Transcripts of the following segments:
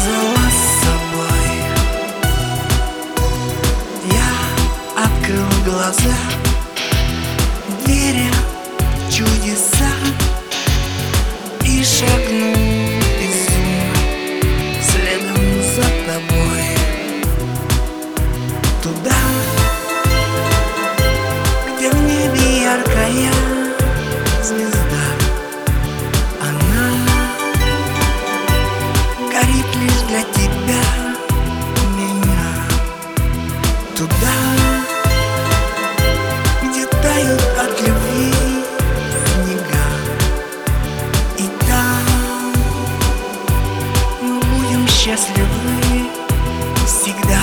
позвала с собой. Я открыл глаза, веря в чудеса, и шагнул безумно следом за тобой. Туда, где в небе яркая звезда, она горит лишь для тебя, меня. Туда, где тают от любви снега, и там мы будем счастливы всегда.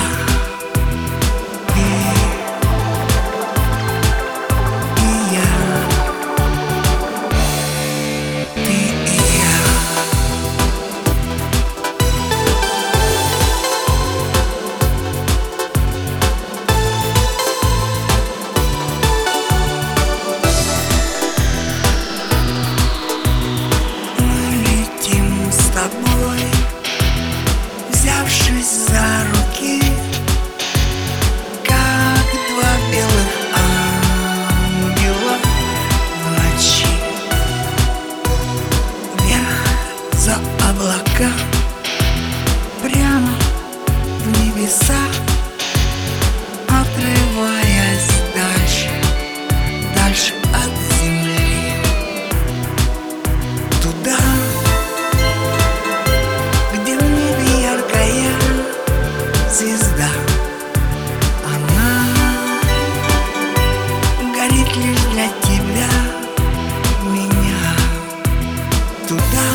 Взявшись за руки, как два белых ангела в ночи, вверх за облака, прямо в небеса, отрываясь дальше, дальше от земли. Туда, звезда, она горит лишь для тебя, меня. Туда,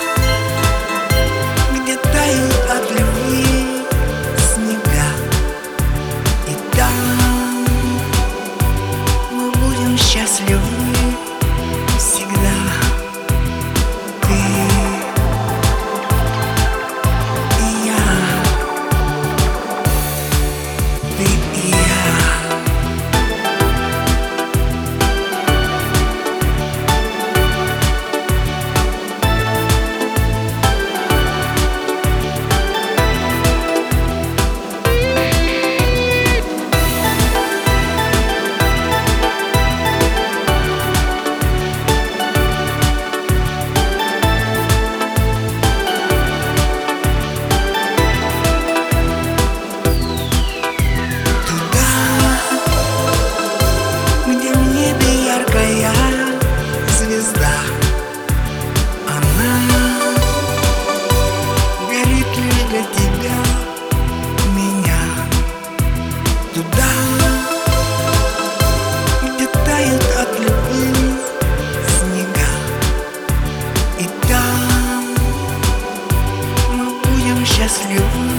где тают от любви снега, и там мы будем счастливы всегда. Звезда, она горит лишь для тебя, меня. Туда, где тают от любви снега, и там мы будем счастливы